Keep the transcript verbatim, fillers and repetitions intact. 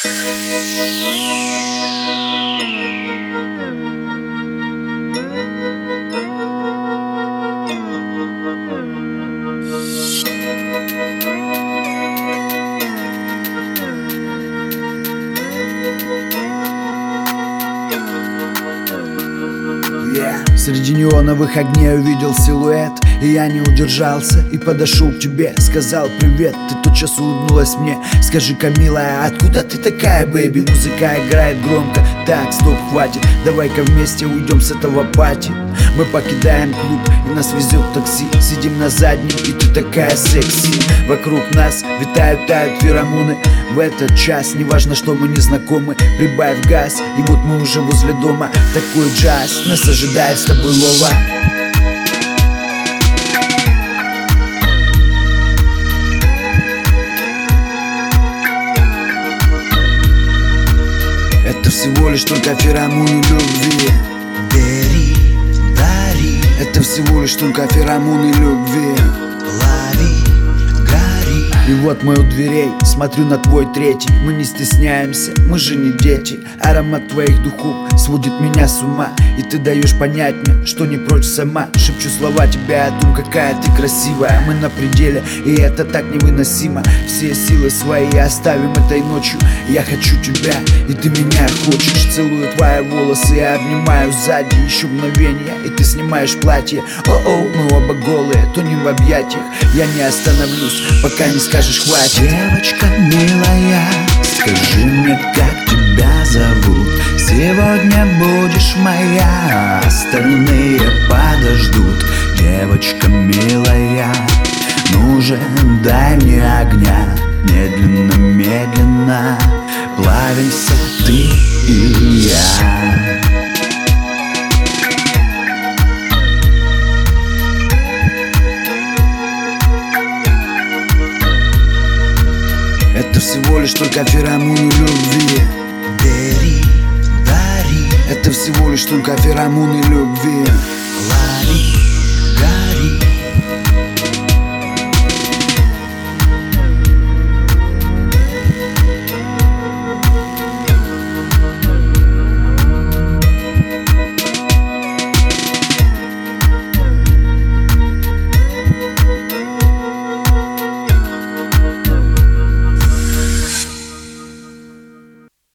Среди неоновых огней увидел силуэт, и я не удержался и подошел к тебе. Сказал привет, ты тотчас улыбнулась мне. Скажи-ка, милая, откуда ты такая, бэйби? Музыка играет громко, так, стоп, хватит. Давай-ка вместе уйдем с этого пати. Мы покидаем клуб, и нас везет такси. Сидим на заднем, и ты такая секси. Вокруг нас витают, тают феромоны. В этот час, неважно, что мы не знакомы, прибавь газ, и вот мы уже возле дома. Такой джаз, нас ожидает с тобой лова. Это всего лишь только феромоны любви. Бери, дари. Это всего лишь только феромоны любви. Лови, гори. И вот мы у дверей, смотрю на твой третий. Мы не стесняемся, мы же не дети. Аромат твоих духов сводит меня с ума, и ты даешь понять мне, что не прочь сама. Шепчу слова тебе о том, какая ты красивая. Мы на пределе, и это так невыносимо. Все силы свои оставим этой ночью. Я хочу тебя, и ты меня хочешь. Целую твои волосы, я обнимаю сзади. Еще мгновение, и ты снимаешь платье. О-о, мы оба голые, тонем в объятиях. Я не остановлюсь, пока не скажешь хватит. Девочка милая, скажи мне, как тебя зовут. Сегодня будешь моя, остальные подождут. Девочка милая, ну же дай мне огня. Медленно, медленно плавимся ты и я. Это всего лишь только феромоны любви. Бери, дари. Это всего лишь только феромоны любви.